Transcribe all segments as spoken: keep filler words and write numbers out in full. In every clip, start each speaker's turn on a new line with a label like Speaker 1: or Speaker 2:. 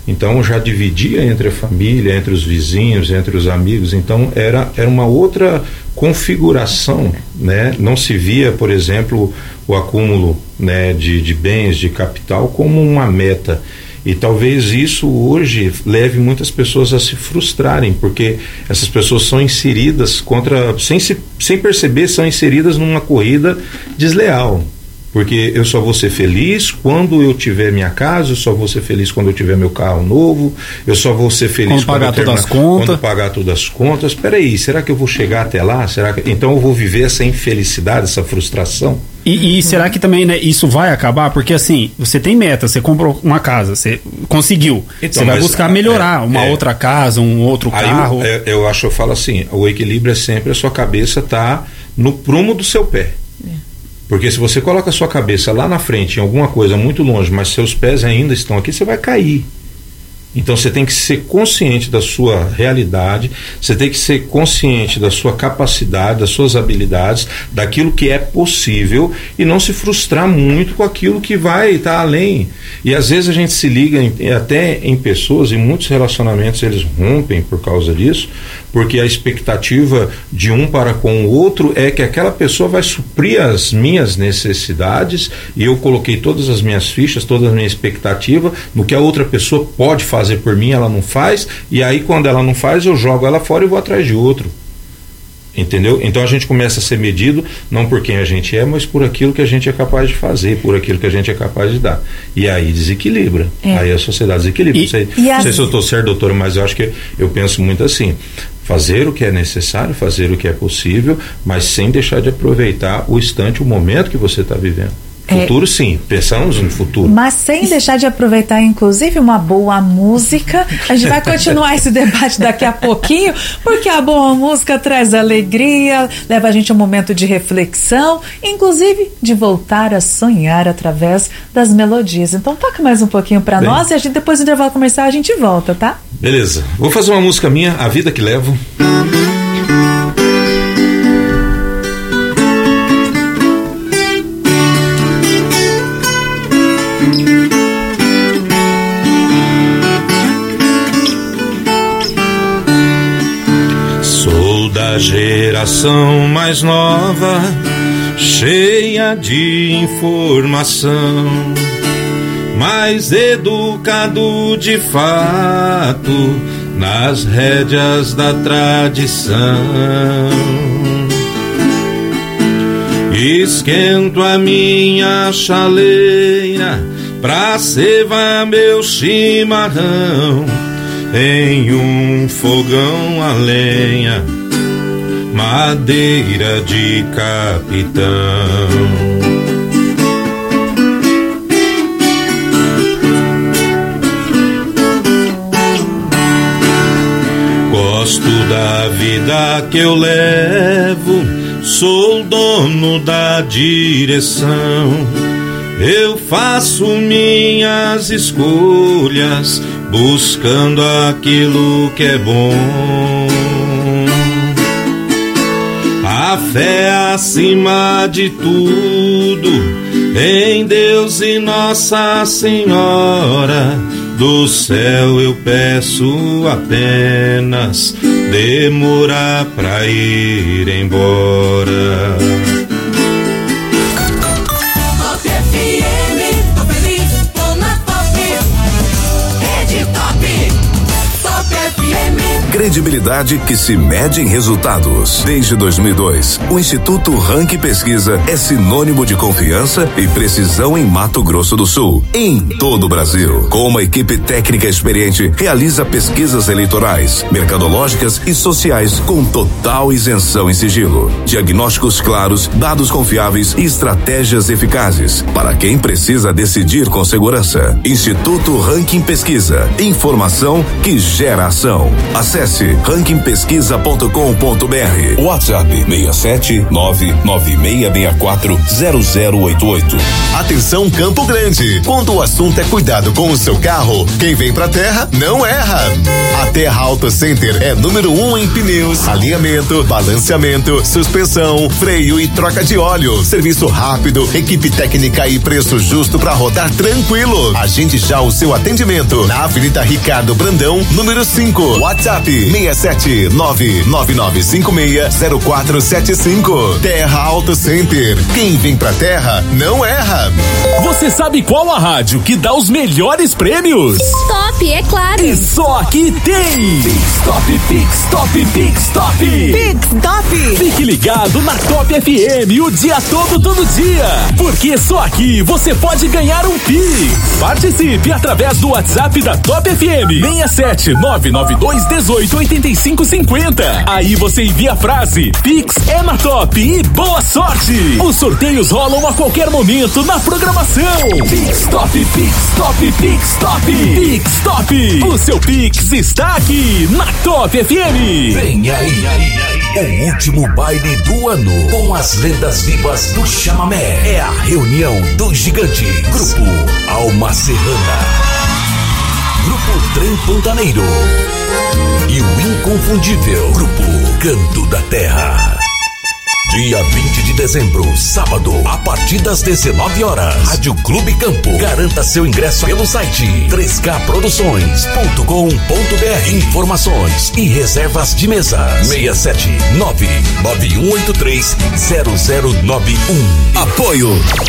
Speaker 1: Então já dividia entre a família, entre os vizinhos, entre os amigos. Então era, era uma outra configuração, né? Não se via, por exemplo, o acúmulo, né, de, de bens, de capital como uma meta. E talvez isso hoje leve muitas pessoas a se frustrarem, porque essas pessoas são inseridas contra, sem, se, sem perceber, são inseridas numa corrida desleal. Porque eu só vou ser feliz quando eu tiver minha casa, eu só vou ser feliz quando eu tiver meu carro novo, eu só vou ser feliz
Speaker 2: quando, quando pagar
Speaker 1: eu terminar,
Speaker 2: todas as contas.
Speaker 1: Quando pagar todas as contas. Espera aí, será que eu vou chegar até lá? Será que... Então eu vou viver essa infelicidade, essa frustração?
Speaker 2: E, e será que também, né, isso vai acabar? Porque assim, você tem meta, você comprou uma casa, você conseguiu, então, você vai buscar melhorar é, uma é, outra casa, um outro carro.
Speaker 1: Eu, eu, eu acho, eu falo assim, o equilíbrio é sempre a sua cabeça tá no prumo do seu pé. É. Porque se você coloca a sua cabeça lá na frente, em alguma coisa muito longe, mas seus pés ainda estão aqui, você vai cair. Então você tem que ser consciente da sua realidade, você tem que ser consciente da sua capacidade, das suas habilidades, daquilo que é possível e não se frustrar muito com aquilo que vai estar além. E às vezes a gente se liga em, até em pessoas, e muitos relacionamentos eles rompem por causa disso, porque a expectativa de um para com o outro é que aquela pessoa vai suprir as minhas necessidades e eu coloquei todas as minhas fichas, toda a minha expectativa no que a outra pessoa pode fazer por mim, ela não faz, e aí quando ela não faz eu jogo ela fora e vou atrás de outro, entendeu? Então a gente começa a ser medido não por quem a gente é, mas por aquilo que a gente é capaz de fazer, por aquilo que a gente é capaz de dar, e aí desequilibra, é. Aí a sociedade desequilibra. Não sei, não sei se eu estou certo, doutora, mas eu acho que eu penso muito assim, fazer o que é necessário, fazer o que é possível, mas sem deixar de aproveitar o instante, o momento que você está vivendo. Futuro, é, sim, pensamos no futuro.
Speaker 3: Mas sem deixar de aproveitar, inclusive, uma boa música. A gente vai continuar esse debate daqui a pouquinho, porque a boa música traz alegria, leva a gente a um momento de reflexão, inclusive de voltar a sonhar através das melodias. Então toca mais um pouquinho pra Bem, nós e a gente, depois do intervalo comercial a gente volta, tá?
Speaker 1: Beleza, vou fazer uma música minha, A Vida Que Levo. Da geração mais nova, cheia de informação, mais educado de fato nas rédeas da tradição. Esquento a minha chaleira pra cevar meu chimarrão em um fogão a lenha, madeira de capitão. Gosto da vida que eu levo, sou dono da direção. Eu faço minhas escolhas, buscando aquilo que é bom. A fé acima de tudo, em Deus e Nossa Senhora. Do céu eu peço apenas demorar pra ir embora.
Speaker 4: Credibilidade que se mede em resultados. Desde dois mil e dois, o Instituto Ranking Pesquisa é sinônimo de confiança e precisão em Mato Grosso do Sul, em todo o Brasil. Com uma equipe técnica experiente, realiza pesquisas eleitorais, mercadológicas e sociais com total isenção e sigilo. Diagnósticos claros, dados confiáveis e estratégias eficazes para quem precisa decidir com segurança. Instituto Ranking Pesquisa. Informação que gera ação. Acesse Acesse ranking pesquisa ponto com ponto br. WhatsApp seis sete nove nove seis seis quatro zero zero oito oito.
Speaker 5: Atenção Campo Grande, quando o assunto é cuidado com o seu carro, quem vem pra Terra não erra. A Terra Auto Center é número um em pneus, alinhamento, balanceamento, suspensão, freio e troca de óleo. Serviço rápido, equipe técnica e preço justo para rodar tranquilo. Agende já o seu atendimento na Avenida Ricardo Brandão, número cinco. WhatsApp seis sete nove nove nove cinco seis zero quatro sete cinco. Terra Auto Center. Quem vem pra Terra não erra.
Speaker 6: Você sabe qual a rádio que dá os melhores prêmios?
Speaker 7: Top, é claro.
Speaker 6: E só aqui tem Pix Top, Pix Top, Pix Top.
Speaker 7: Pix Top.
Speaker 6: Fique ligado na Top F M o dia todo, todo dia. Porque só aqui você pode ganhar um Pix. Participe através do WhatsApp da Top F M. seis sete nove nove dois um oito oito cinco cinco zero. Aí você envia a frase Pix é na Top e boa sorte. Os sorteios rolam a qualquer momento na programação. Pix Top, Pix Top, Pix Top. Pix Top. O seu Pix está aqui na Top F M.
Speaker 8: Vem aí, aí, aí, o último baile do ano com as lendas vivas do chamamé. É a reunião dos gigantes. Grupo Alma Serrana, Grupo Trem Pantaneiro e o inconfundível Grupo Canto da Terra. Dia vinte de dezembro, sábado, a partir das dezenove horas, Rádio Clube Campo. Garanta seu ingresso pelo site três K produções ponto com ponto br. Informações e reservas de mesa seis sete nove nove um oito três zero zero nove um.
Speaker 4: Apoio.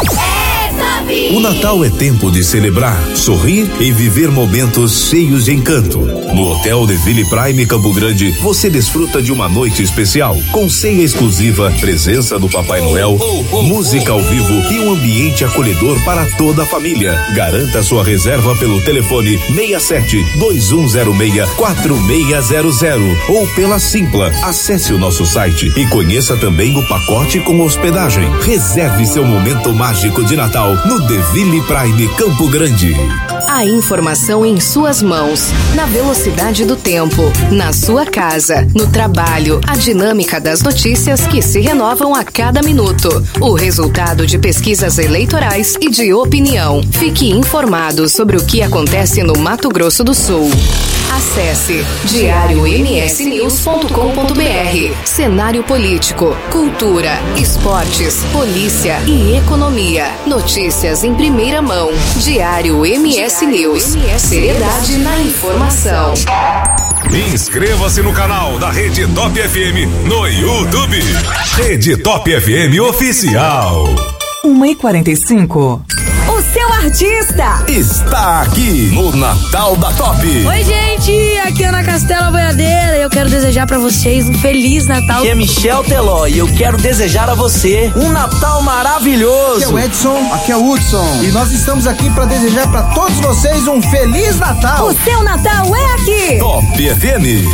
Speaker 4: O Natal é tempo de celebrar, sorrir e viver momentos cheios de encanto. No Hotel Deville Prime Campo Grande, você desfruta de uma noite especial, com ceia exclusiva, presença do Papai Noel, música ao vivo e um ambiente acolhedor para toda a família. Garanta sua reserva pelo telefone seis sete dois um zero seis quatro seis zero zero ou pela Simpla. Acesse o nosso site e conheça também o pacote com hospedagem. Reserve seu momento mágico de Natal no Deville Prime Campo Grande.
Speaker 9: A informação em suas mãos, na velocidade do tempo, na sua casa, no trabalho, a dinâmica das notícias que se renovam a cada minuto, o resultado de pesquisas eleitorais e de opinião. Fique informado sobre o que acontece no Mato Grosso do Sul. Acesse diário m s news ponto com ponto br. Cenário político, cultura, esportes, polícia e economia. Notícias em primeira mão. Diário M S News. Seriedade na informação.
Speaker 5: Inscreva-se no canal da Rede Top F M no YouTube. Rede Top F M Oficial.
Speaker 10: uma e quarenta e cinco.
Speaker 7: O seu artista
Speaker 5: está aqui no Natal da Top.
Speaker 11: Oi, gente, aqui é Ana Castela Boiadeira e eu quero desejar pra vocês um Feliz Natal.
Speaker 12: Aqui é Michel Teló e eu quero desejar a você um Natal maravilhoso.
Speaker 13: Aqui é o Edson, aqui é o Hudson e nós estamos aqui pra desejar pra todos vocês um Feliz Natal.
Speaker 7: O seu Natal é aqui.
Speaker 4: Top F M.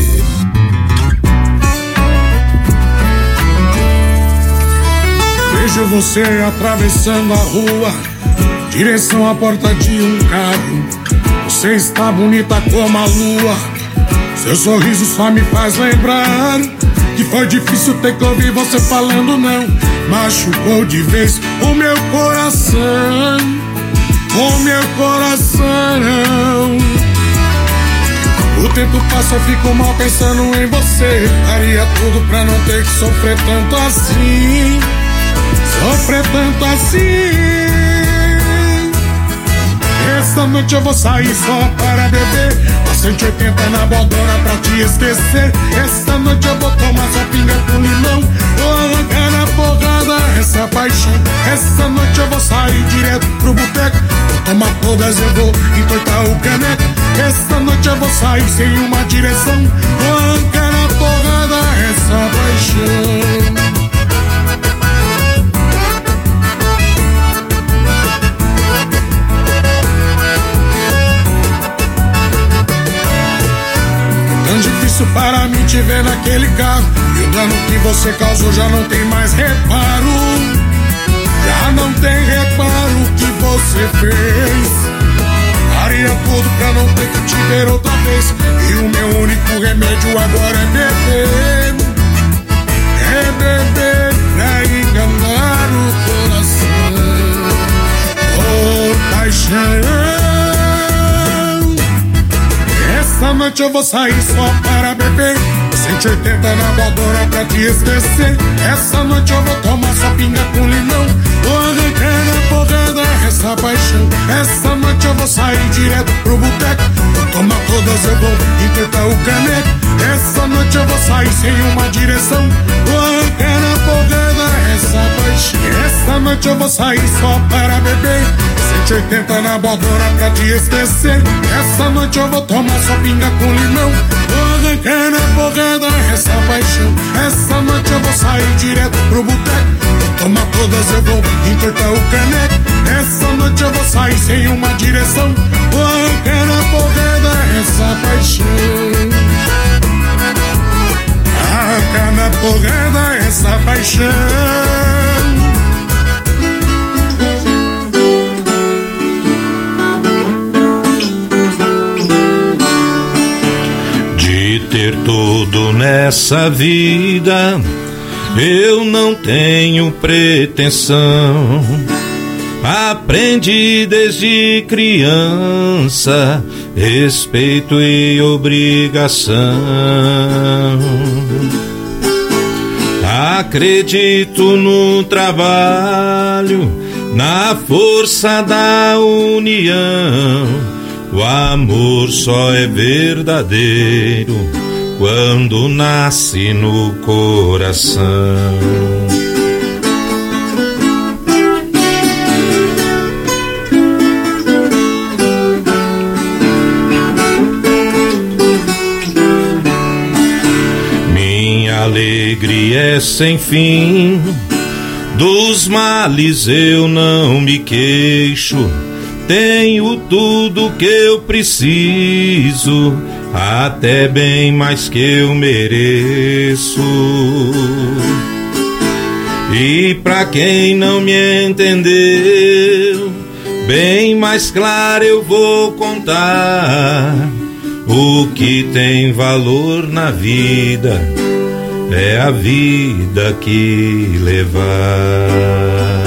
Speaker 14: Vejo você atravessando a rua, direção à porta de um carro. Você está bonita como a lua, seu sorriso só me faz lembrar que foi difícil ter que ouvir você falando não. Machucou de vez o meu coração, o meu coração. O tempo passa, eu fico mal pensando em você. Faria tudo pra não ter que sofrer tanto assim, sofrer tanto assim. Esta noite eu vou sair só para beber, a cento e oitenta na bodona pra te esquecer. Esta noite eu vou tomar só pinga com limão, vou arrancar na porrada essa paixão. Esta noite eu vou sair direto pro boteco, vou tomar todas, eu vou entortar o caneco. Esta noite eu vou sair sem uma direção, vou arrancar na porrada essa paixão. Difícil para mim te ver naquele carro, e o dano que você causou já não tem mais reparo. Já não tem reparo o que você fez. Faria faria tudo pra não ter que te ver outra vez. E o meu único remédio agora é beber. É beber pra enganar o coração. Por paixão. Essa noite eu vou sair só para beber. cento e oitenta na voadora pra te esquecer. Essa noite eu vou tomar só pinga com limão. Vou arrancar na porrada essa paixão. Essa noite eu vou sair direto pro boteco. Vou tomar todas, eu vou entortar o caneco. Essa noite eu vou sair sem uma direção. Vou arrancar na porrada essa paixão. Essa noite eu vou sair só para beber. cento e oitenta na voadora pra te esquecer. Essa noite eu vou tomar só pinga com limão. Vou arrancar na porrada essa paixão. Essa noite eu vou sair direto pro boteco. Vou tomar todas, eu vou entortar o caneco. Essa noite eu vou sair sem uma direção. Vou arrancar na porrada essa paixão. Arrancar na porrada essa paixão.
Speaker 1: Ter tudo nessa vida, eu não tenho pretensão. Aprendi desde criança respeito e obrigação. Acredito no trabalho, na força da união. O amor só é verdadeiro quando nasce no coração. Minha alegria é sem fim, dos males eu não me queixo. Tenho tudo que eu preciso, até bem mais que eu mereço. E pra quem não me entendeu, bem mais claro eu vou contar. O que tem valor na vida é a vida que levar.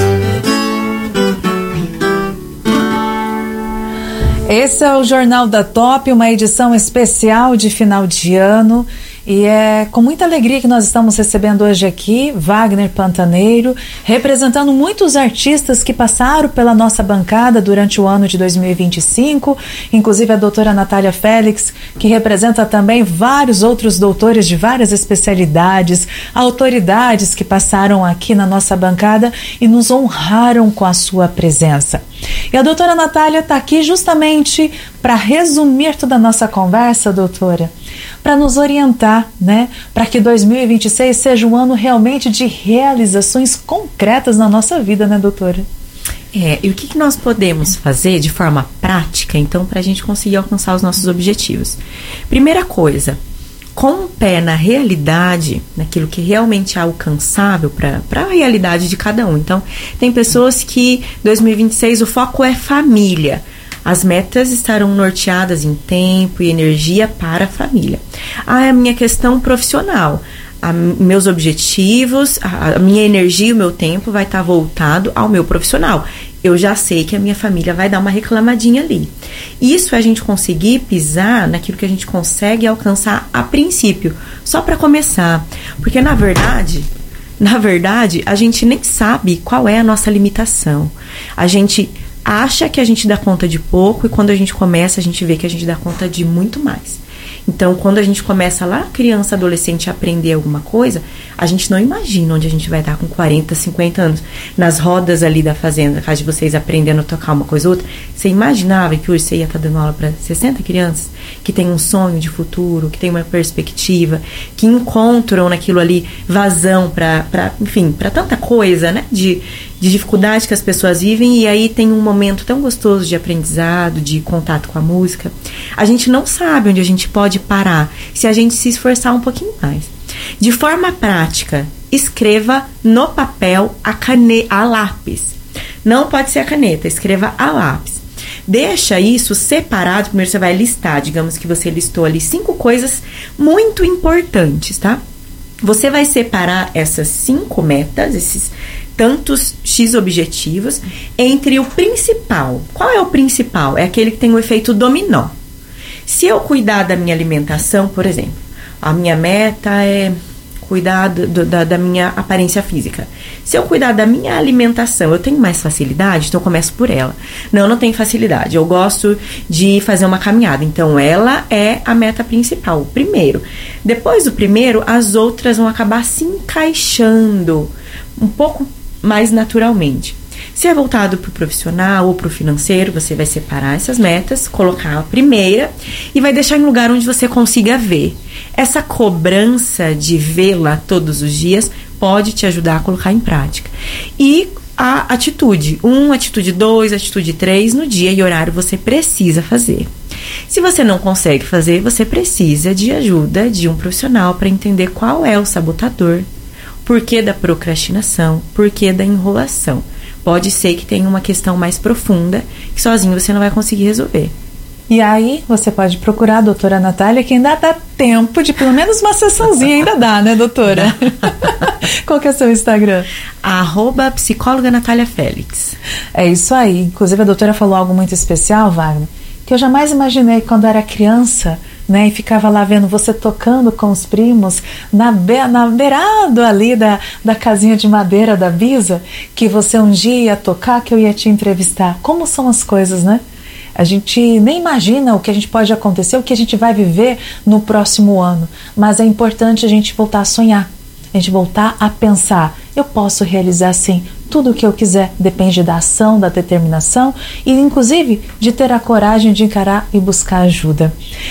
Speaker 3: Esse é o Jornal da Top, uma edição especial de final de ano. E é com muita alegria que nós estamos recebendo hoje aqui Wagner Pantaneiro, representando muitos artistas que passaram pela nossa bancada durante o ano de dois mil e vinte e cinco, inclusive a doutora Natália Félix, que representa também vários outros doutores de várias especialidades, autoridades que passaram aqui na nossa bancada e nos honraram com a sua presença. E a doutora Natália está aqui justamente para resumir toda a nossa conversa, doutora, para nos orientar, né, para que dois mil e vinte e seis seja um ano realmente de realizações concretas na nossa vida, né, doutora?
Speaker 15: É, e o que, que nós podemos fazer de forma prática, então, para a gente conseguir alcançar os nossos objetivos? Primeira coisa, com o pé na realidade, naquilo que realmente é alcançável para a realidade de cada um. Então, tem pessoas que dois mil e vinte e seis o foco é família. As metas estarão norteadas em tempo e energia para a família. A minha questão profissional, a meus objetivos, a minha energia e o meu tempo vai estar voltado ao meu profissional. Eu já sei que a minha família vai dar uma reclamadinha ali. Isso é a gente conseguir pisar naquilo que a gente consegue alcançar a princípio, só para começar. Porque, na verdade, na verdade, a gente nem sabe qual é a nossa limitação. A gente acha que a gente dá conta de pouco e quando a gente começa, a gente vê que a gente dá conta de muito mais. Então, quando a gente começa lá, criança, adolescente, a aprender alguma coisa, a gente não imagina onde a gente vai estar com quarenta, cinquenta anos. Nas rodas ali da fazenda, faz de vocês aprendendo a tocar uma coisa ou outra, você imaginava que hoje você ia estar dando aula para sessenta crianças que têm um sonho de futuro, que têm uma perspectiva, que encontram naquilo ali vazão para, enfim, para tanta coisa, né, de, de dificuldade que as pessoas vivem, e aí tem um momento tão gostoso de aprendizado, de contato com a música. A gente não sabe onde a gente pode parar se a gente se esforçar um pouquinho mais. De forma prática, escreva no papel a, cane- a lápis. Não pode ser a caneta, escreva a lápis. Deixa isso separado. Primeiro você vai listar, digamos que você listou ali cinco coisas muito importantes, tá? Você vai separar essas cinco metas, esses tantos X objetivos, entre o principal. Qual é o principal? É aquele que tem o efeito dominó. Se eu cuidar da minha alimentação, por exemplo, a minha meta é cuidar do, da, da minha aparência física. Se eu cuidar da minha alimentação, eu tenho mais facilidade, então eu começo por ela. Não, eu não tenho facilidade. Eu gosto de fazer uma caminhada. Então, ela é a meta principal, o primeiro. Depois do primeiro, as outras vão acabar se encaixando um pouco mais naturalmente. Se é voltado para o profissional ou para o financeiro, você vai separar essas metas, colocar a primeira e vai deixar em lugar onde você consiga ver. Essa cobrança de vê-la todos os dias pode te ajudar a colocar em prática. E a atitude um, atitude dois, atitude três, no dia e horário você precisa fazer. Se você não consegue fazer, você precisa de ajuda de um profissional para entender qual é o sabotador, porquê da procrastinação, porquê da enrolação. Pode ser que tenha uma questão mais profunda que sozinho você não vai conseguir resolver.
Speaker 3: E aí você pode procurar a doutora Natália, que ainda dá tempo de pelo menos uma sessãozinha, ainda dá, né, doutora? Qual que é o seu Instagram?
Speaker 15: Arroba psicóloga Natália Félix.
Speaker 3: É isso aí. Inclusive a doutora falou algo muito especial, Wagner, que eu jamais imaginei quando era criança, né, e ficava lá vendo você tocando com os primos na, be na beirado ali da, da casinha de madeira da Bisa, que você um dia ia tocar, que eu ia te entrevistar. Como são as coisas, né? A gente nem imagina o que a gente pode acontecer, o que a gente vai viver no próximo ano, mas é importante a gente voltar a sonhar, a gente voltar a pensar, eu posso realizar sim tudo o que eu quiser, depende da ação, da determinação e inclusive de ter a coragem de encarar e buscar ajuda.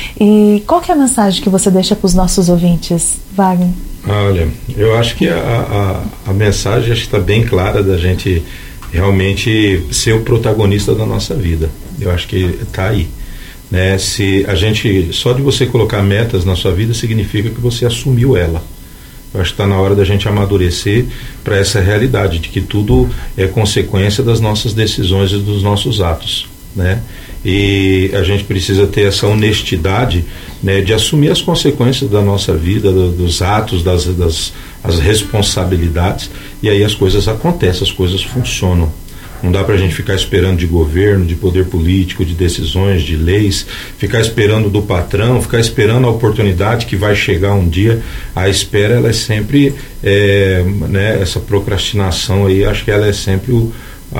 Speaker 3: E qual que é a mensagem que você deixa para os nossos ouvintes, Wagner?
Speaker 1: Olha, eu acho que a, a, a mensagem está bem clara da gente realmente ser o protagonista da nossa vida. Eu acho que está aí, né? Se a gente, só de você colocar metas na sua vida significa que você assumiu ela. Eu acho que está na hora da gente amadurecer para essa realidade de que tudo é consequência das nossas decisões e dos nossos atos, né? E a gente precisa ter essa honestidade, né, de assumir as consequências da nossa vida, do, dos atos, das, das as responsabilidades, e aí as coisas acontecem, as coisas funcionam. Não dá pra gente ficar esperando de governo, de poder político, de decisões, de leis, ficar esperando do patrão, ficar esperando a oportunidade que vai chegar um dia. A espera, ela é sempre, é, né, essa procrastinação aí, acho que ela é sempre o, a,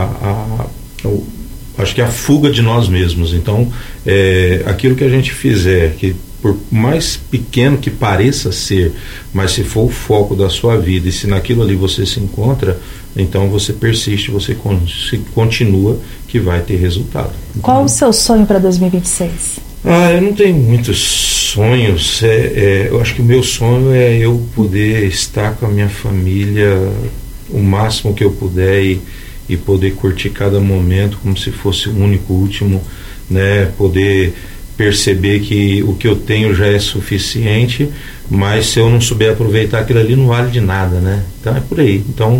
Speaker 1: a, o, acho que é a fuga de nós mesmos. Então, é, aquilo que a gente fizer, que por mais pequeno que pareça ser, mas se for o foco da sua vida e se naquilo ali você se encontra, então você persiste, você con se continua, que vai ter resultado.
Speaker 3: Qual então, o seu sonho para dois mil e vinte e seis?
Speaker 1: Ah, eu não tenho muitos sonhos. É, é, eu acho que o meu sonho é eu poder estar com a minha família o máximo que eu puder e, e poder curtir cada momento como se fosse o único, último, né? Poder perceber que o que eu tenho já é suficiente, mas se eu não souber aproveitar aquilo ali não vale de nada, né? Então é por aí. Então,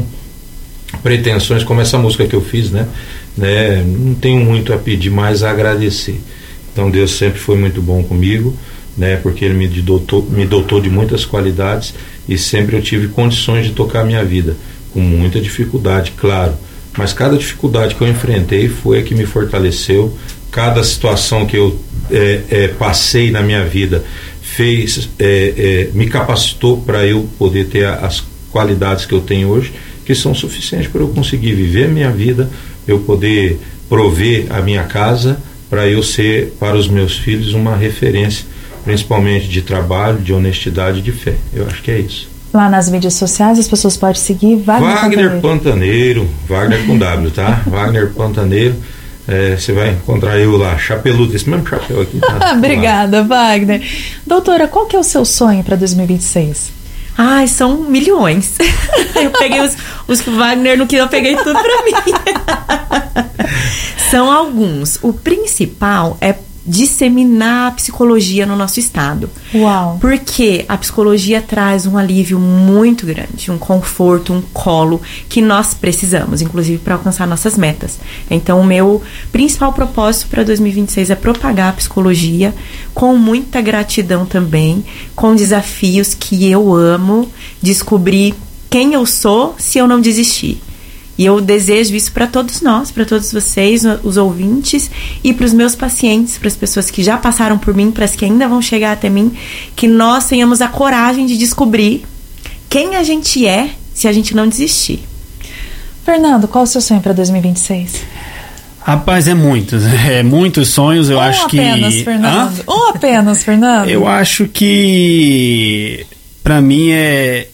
Speaker 1: pretensões como essa música que eu fiz, né? né? Não tenho muito a pedir, mas a agradecer. Então Deus sempre foi muito bom comigo, né? Porque Ele me dotou, me dotou de muitas qualidades e sempre eu tive condições de tocar a minha vida, com muita dificuldade, claro, mas cada dificuldade que eu enfrentei foi a que me fortaleceu. Cada situação que eu é, é, passei na minha vida fez, é, é, me capacitou para eu poder ter a, as qualidades que eu tenho hoje, que são suficientes para eu conseguir viver a minha vida, eu poder prover a minha casa, para eu ser para os meus filhos uma referência, principalmente de trabalho, de honestidade e de fé. Eu acho que é isso.
Speaker 3: Lá nas mídias sociais as pessoas podem seguir Wagner,
Speaker 1: Wagner Pantaneiro. Pantaneiro, Wagner com W, tá? Wagner Pantaneiro. Você é, vai encontrar eu lá, chapeludo, esse mesmo chapéu aqui. Tá?
Speaker 3: Obrigada, Wagner. Doutora, qual que é o seu sonho para dois mil e vinte e seis?
Speaker 15: Ai, são milhões. Eu peguei os, os que o Wagner não queria, eu peguei tudo pra mim. São alguns. O principal é disseminar a psicologia no nosso estado.
Speaker 3: Uau!
Speaker 15: Porque a psicologia traz um alívio muito grande, um conforto, um colo que nós precisamos, inclusive para alcançar nossas metas. Então, o meu principal propósito para dois mil e vinte e seis é propagar a psicologia com muita gratidão também, com desafios que eu amo, descobrir quem eu sou se eu não desistir. E eu desejo isso para todos nós, para todos vocês, os ouvintes, e para os meus pacientes, para as pessoas que já passaram por mim, para as que ainda vão chegar até mim, que nós tenhamos a coragem de descobrir quem a gente é se a gente não desistir.
Speaker 3: Fernando, qual o seu sonho para dois mil e vinte e seis?
Speaker 2: Rapaz, é muitos, é muitos sonhos, eu
Speaker 3: um
Speaker 2: acho que...
Speaker 3: apenas, Fernando.
Speaker 2: Hã?
Speaker 3: Um apenas, Fernando.
Speaker 2: Eu acho que, para mim, é...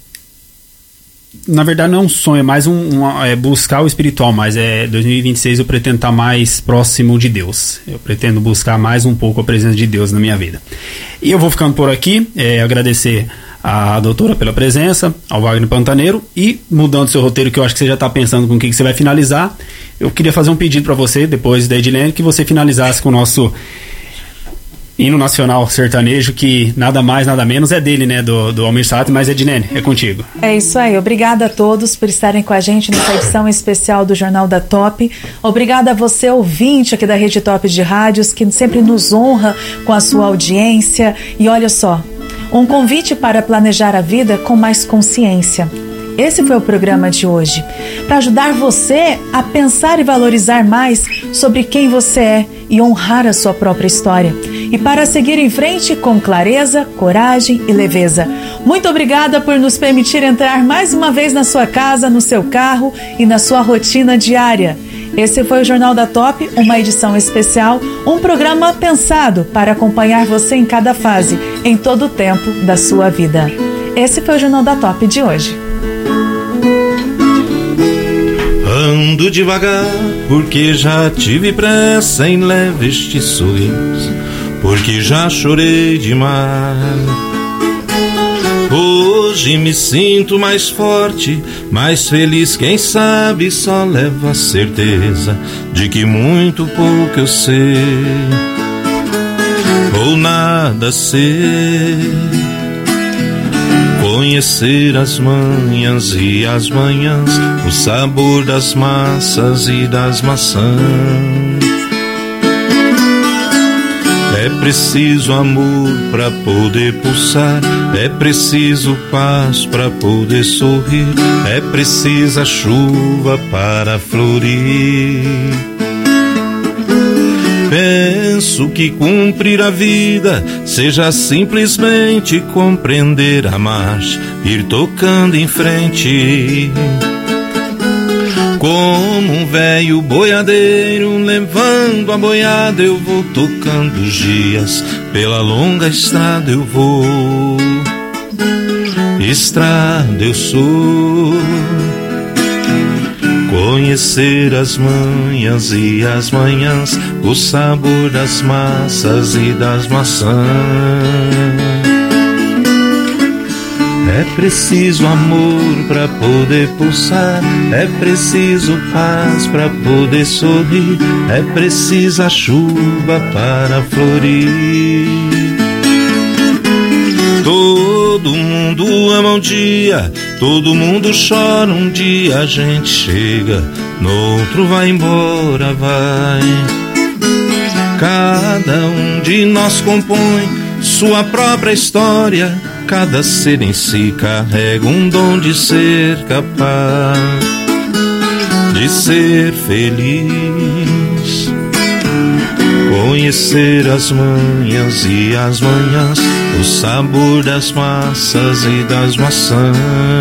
Speaker 2: Na verdade não é um sonho, é mais um, um é buscar o espiritual, mas é dois mil e vinte e seis eu pretendo estar mais próximo de Deus. Eu pretendo buscar mais um pouco a presença de Deus na minha vida. E eu vou ficando por aqui, é, agradecer a doutora pela presença, ao Wagner Pantaneiro, e mudando seu roteiro, que eu acho que você já está pensando com o que, que você vai finalizar, eu queria fazer um pedido para você, depois da Edilene, que você finalizasse com o nosso hino nacional sertanejo, que nada mais, nada menos é dele, né, do, do Almir Sater, mas Edilene, é contigo.
Speaker 3: É isso aí, obrigada a todos por estarem com a gente nessa edição especial do Jornal da Top. Obrigada a você, ouvinte aqui da Rede Top de Rádios, que sempre nos honra com a sua audiência. E olha só, um convite para planejar a vida com mais consciência. Esse foi o programa de hoje, para ajudar você a pensar e valorizar mais sobre quem você é e honrar a sua própria história. E para seguir em frente com clareza, coragem e leveza. Muito obrigada por nos permitir entrar mais uma vez na sua casa, no seu carro e na sua rotina diária. Esse foi o Jornal da Top, uma edição especial, um programa pensado para acompanhar você em cada fase, em todo o tempo da sua vida. Esse foi o Jornal da Top de hoje.
Speaker 1: Ando devagar, porque já tive pressa em leve este sorriso, porque já chorei demais. Hoje me sinto mais forte, mais feliz, quem sabe só leva a certeza de que muito pouco eu sei, ou nada sei. Conhecer as manhãs e as manhãs, o sabor das massas e das maçãs. É preciso amor pra poder pulsar, é preciso paz pra poder sorrir, é precisa chuva para florir. Penso que cumprir a vida seja simplesmente compreender a marcha, ir tocando em frente. Como um velho boiadeiro levando a boiada, eu vou tocando os dias, pela longa estrada eu vou. Estrada eu sou. Conhecer as manhãs e as manhãs, o sabor das massas e das maçãs. É preciso amor pra poder pulsar, é preciso paz pra poder sorrir, é precisa chuva para florir. Todo mundo ama um dia, todo mundo chora um dia, a gente chega, no outro vai embora, vai. Cada um de nós compõe sua própria história, cada ser em si carrega um dom de ser capaz de ser feliz. Conhecer as manhãs e as manhãs, o sabor das massas e das maçãs.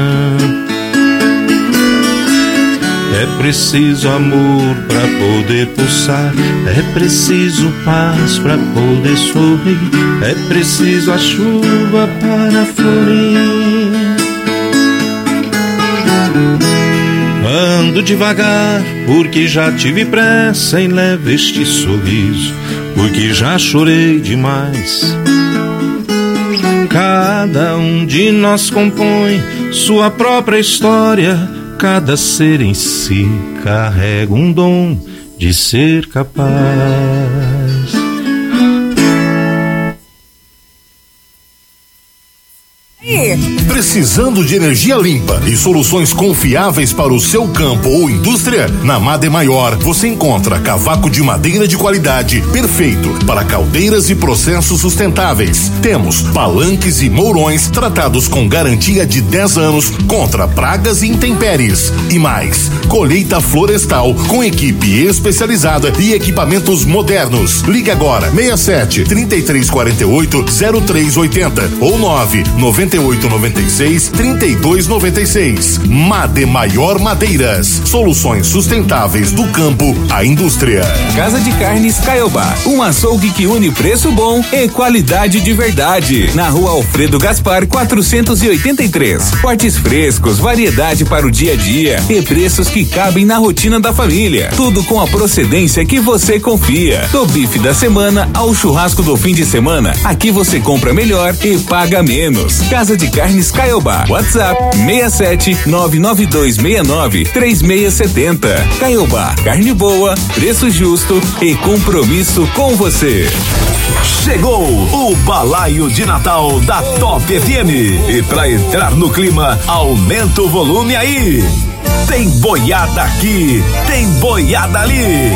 Speaker 1: É preciso amor pra poder pulsar, é preciso paz pra poder sorrir, é preciso a chuva para florir. Ando devagar, porque já tive pressa em leve este sorriso, porque já chorei demais. Cada um de nós compõe sua própria história, cada ser em si carrega um dom de ser capaz
Speaker 5: Precisando de energia limpa e soluções confiáveis para o seu campo ou indústria? Na Made Maior você encontra cavaco de madeira de qualidade, perfeito para caldeiras e processos sustentáveis. Temos palanques e mourões tratados com garantia de dez anos contra pragas e intempéries. E mais, colheita florestal com equipe especializada e equipamentos modernos. Ligue agora seis sete, trinta e três quarenta e oito, zero três oitenta ou nove noventa e oito noventa e seis, trinta e dois noventa e seis. Made Maior Madeiras, soluções sustentáveis do campo à indústria.
Speaker 16: Casa de Carnes Caiobá, um açougue que une preço bom e qualidade de verdade. Na Rua Alfredo Gaspar, quatrocentos e oitenta e três. Cortes frescos, variedade para o dia a dia e preços que cabem na rotina da família. Tudo com a procedência que você confia. Do bife da semana ao churrasco do fim de semana, aqui você compra melhor e paga menos. Casa de Carnes Caiobá. WhatsApp seis sete nove nove dois seis nove três seis sete zero. Caiobá, carne boa, preço justo e compromisso com você.
Speaker 4: Chegou o balaio de Natal da Top F M. E pra entrar no clima, aumenta o volume aí. Tem boiada aqui, tem boiada ali.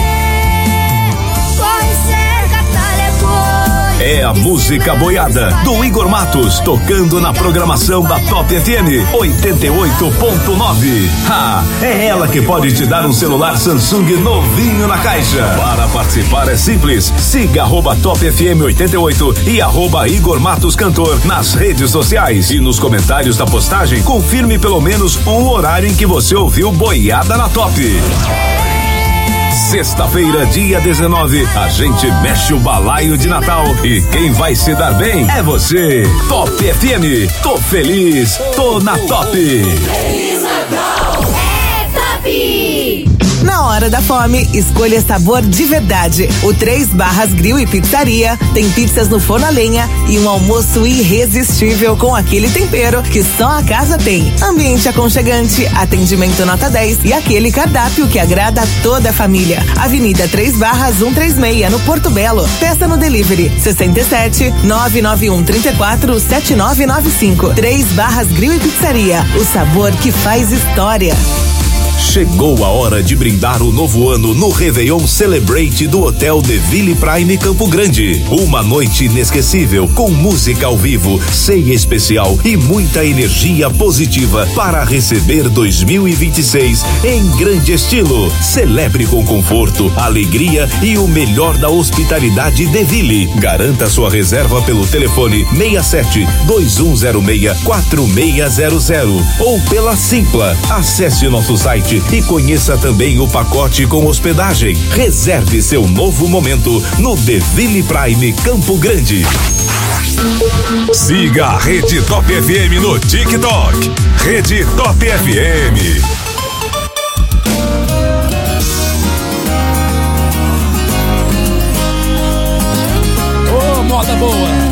Speaker 4: É a música boiada do Igor Matos, tocando na programação da Top F M oitenta e oito ponto nove. Ah, é ela que pode te dar um celular Samsung novinho na caixa. Para participar é simples, siga arroba Top F M oitenta e oito e arroba Igor Matos Cantor nas redes sociais. E nos comentários da postagem, confirme pelo menos um horário em que você ouviu boiada na Top. Sexta-feira, dia dezenove, a gente mexe o balaio de Natal e quem vai se dar bem é você. Top F M, tô feliz, tô na Top.
Speaker 7: Feliz Natal, é Top!
Speaker 10: Na hora da fome, escolha sabor de verdade. O Três Barras Grill e Pizzaria tem pizzas no forno a lenha e um almoço irresistível com aquele tempero que só a casa tem. Ambiente aconchegante, atendimento nota dez e aquele cardápio que agrada a toda a família. Avenida Três Barras cento e trinta e seis, no Porto Belo. Peça no delivery sessenta e sete, nove nove um, trinta e quatro, sete nove nove cinco. Três Barras Grill e Pizzaria, o sabor que faz história.
Speaker 4: Chegou a hora de brindar o novo ano no Réveillon Celebrate do Hotel De Ville Prime Campo Grande. Uma noite inesquecível com música ao vivo, ceia especial e muita energia positiva para receber dois mil e vinte e seis em grande estilo. Celebre com conforto, alegria e o melhor da hospitalidade De Ville. Garanta sua reserva pelo telefone seis sete, dois um zero seis, quatro seis zero zero ou pela Simpla. Acesse nosso site e conheça também o pacote com hospedagem. Reserve seu novo momento no De Ville Prime Campo Grande.
Speaker 17: Siga a Rede Top F M no TikTok. Rede Top F M.
Speaker 6: Ô, oh, moda boa.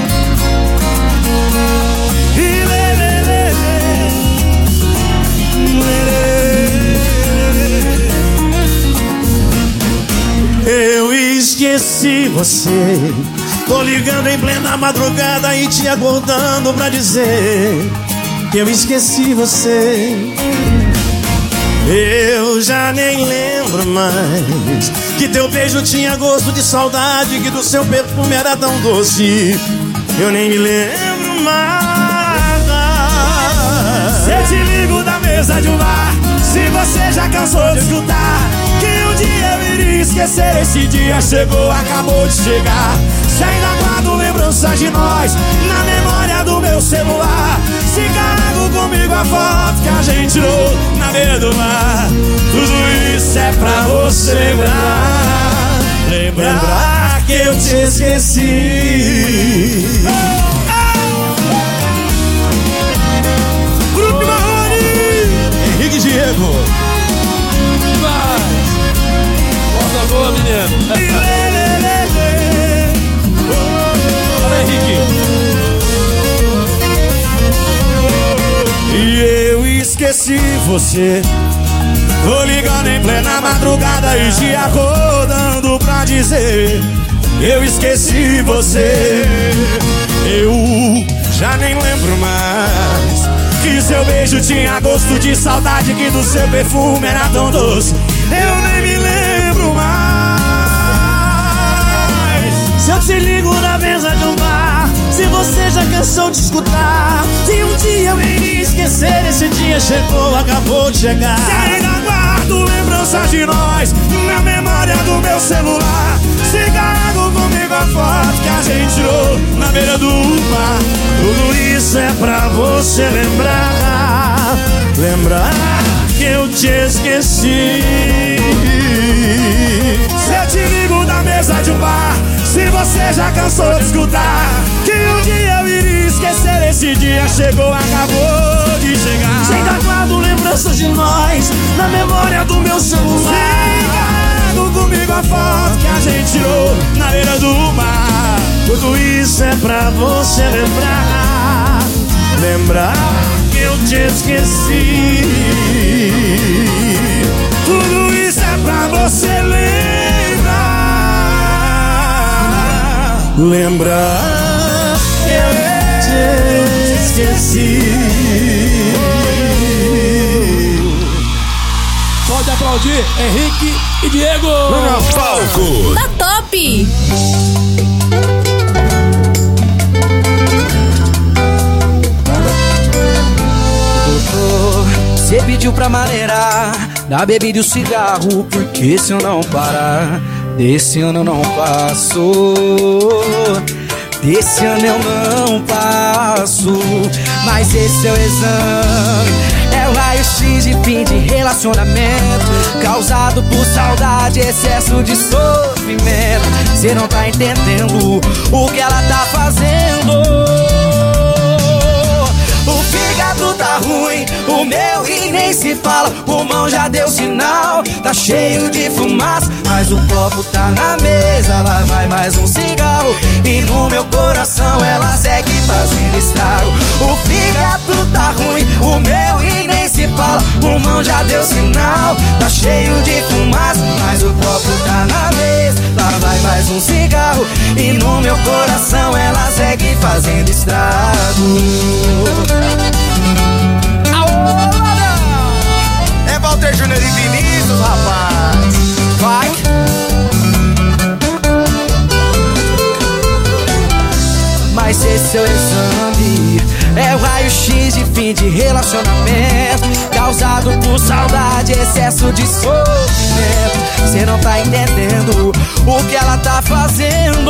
Speaker 18: Eu esqueci você. Tô ligando em plena madrugada e te acordando pra dizer que eu esqueci você. Eu já nem lembro mais que teu beijo tinha gosto de saudade, que do seu perfume era tão doce. Eu nem me lembro mais. Se te ligo da mesa de um bar, se você já cansou de escutar que um dia eu iria esquecer, esse dia chegou, acabou de chegar. Se ainda guardo lembranças de nós na memória do meu celular, se carrego comigo a foto que a gente tirou na beira do mar, tudo isso é pra você lembrar, lembrar que eu te esqueci. Grupo Marrone, Henrique Diego. Volta boa, menino. Olha, Henrique. E eu esqueci você. Tô ligando em plena madrugada e te acordando pra dizer eu esqueci você. Eu já nem lembro mais tinha gosto de saudade, que do seu perfume era tão doce. Eu nem me lembro mais. Se eu te ligo na mesa de um bar, se você já cansou de escutar que um dia eu iria esquecer, esse dia chegou, acabou de chegar. Se ainda guardo lembranças de nós na memória do meu celular, se carrego comigo a foto que a gente tirou na beira do mar. Tudo isso é pra você lembrar, lembrar que eu te esqueci. Se eu te ligo na mesa de um bar, se você já cansou de escutar que um dia eu iria esquecer, esse dia chegou, acabou de chegar. Se ainda guardo lembranças de nós na memória do meu celular, se carrego comigo a foto que a gente tirou na beira do mar. Tudo isso é pra você lembrar, lembrar que eu te esqueci. Tudo isso é pra você lembrar, lembrar que eu te esqueci.
Speaker 6: Pode aplaudir Henrique e Diego.
Speaker 17: No palco
Speaker 7: Tá top.
Speaker 12: Cê pediu pra maneirar da bebida e o cigarro, porque se eu não parar, desse ano eu não passo. Desse ano eu não passo. Mas esse é o exame, é o raio-x de fim de relacionamento, causado por saudade, excesso de sofrimento. Cê não tá entendendo o que ela tá fazendo. O fígado tá ruim, o meu rim nem se fala, o pulmão já deu sinal, tá cheio de fumaça, mas o copo tá na mesa, lá vai mais um cigarro, e no meu coração ela segue fazendo estrago. O fígado tá ruim, o meu rim nem se fala, o pulmão já deu sinal, tá cheio de fumaça, mas o copo tá na mesa, lá vai mais um cigarro, e no meu coração ela segue fazendo estrago.
Speaker 13: É Walter Júnior e Vinícius, rapaz.
Speaker 12: Vai. Mas esse é o exame, é o raio-x de fim de relacionamento, causado por saudade, excesso de sofrimento. Cê não tá entendendo o que ela tá fazendo.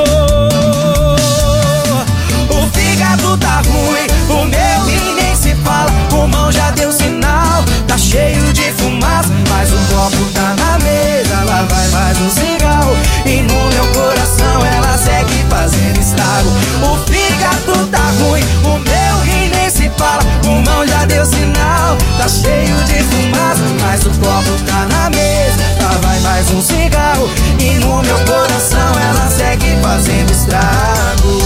Speaker 12: O fígado tá ruim, o meu rim nem se fala, o pulmão já deu sinal, tá cheio de fumaça, mas o copo tá na mesa, lá vai mais um cigarro, e no meu coração ela segue fazendo estrago. O fígado tá ruim, o meu rim nem se fala, o pulmão já deu sinal, tá cheio de fumaça, mas o copo tá na mesa, lá vai mais um cigarro, e no meu coração ela segue fazendo estrago.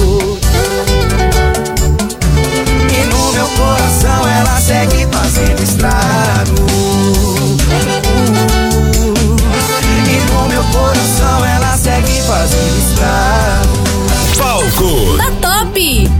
Speaker 12: E no meu coração ela segue fazendo estrago. E no meu coração ela segue fazendo estrago.
Speaker 17: Palco
Speaker 7: Tá top.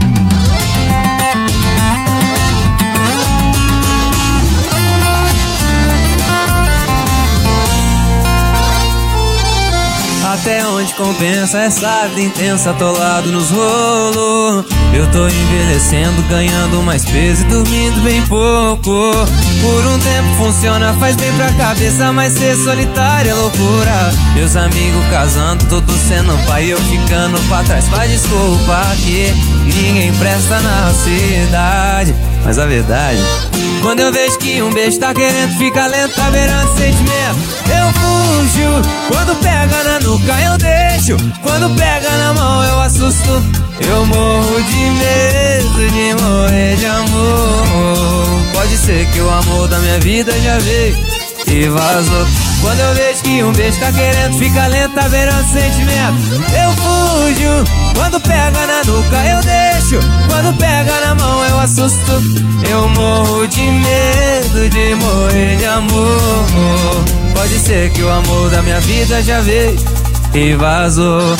Speaker 19: Até onde compensa essa vida intensa, atolado nos rolos. Eu tô envelhecendo, ganhando mais peso e dormindo bem pouco. Por um tempo funciona, faz bem pra cabeça, mas ser solitário é loucura. Meus amigos casando, todos sendo pai, eu ficando pra trás. Faz desculpa que ninguém presta na cidade, mas a verdade, quando eu vejo que um beijo tá querendo ficar lento, tá beirando sentimento, eu fujo. Quando pega na nuca eu deixo, quando pega na mão eu assusto. Eu morro de medo de morrer de amor. Pode ser que o amor da minha vida já veio e vazou. Quando eu vejo que um beijo tá querendo ficar lento, tá beirando sentimento, eu fujo. Quando pega na nuca eu deixo, quando pega na mão eu assusto. Eu morro de medo de morrer de amor. Pode ser que o amor da minha vida já veio e vazou.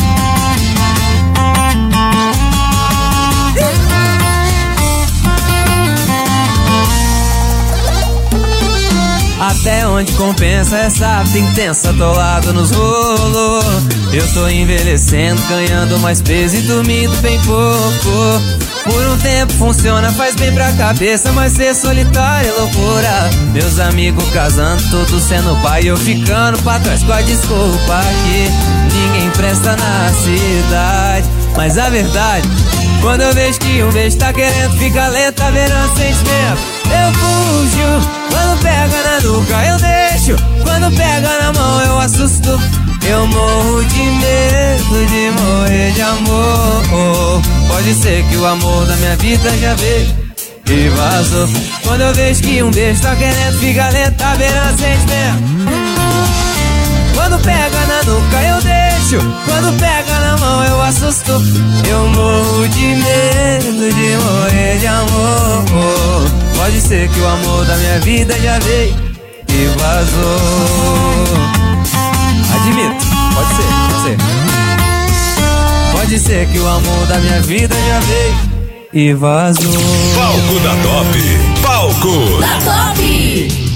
Speaker 19: onde compensa essa vida intensa, atolado nos rolos. Eu tô envelhecendo, ganhando mais peso e dormindo bem pouco. Por um tempo funciona, faz bem pra cabeça, mas ser solitário é loucura. Meus amigos casando, todos sendo pai, eu ficando pra trás com a desculpa que ninguém presta na cidade. Mas a verdade, quando eu vejo que um beijo tá querendo ficar lento, tá virando sentimento, eu fujo. Quando pega na nuca eu deixo, quando pega na mão eu assusto. Eu morro de medo de morrer de amor. Pode ser que o amor da minha vida já veio e vazou. Quando eu vejo que um beijo tá querendo ficar lento, tá virando sentimento. Quando pega na nuca eu deixo, quando pega na mão eu assusto. Eu morro de medo de morrer de amor. Pode ser que o amor da minha vida já veio e vazou. Admito, pode ser, pode ser. Pode ser que o amor da minha vida já veio e vazou.
Speaker 17: Palco da Top, palco
Speaker 7: da Top.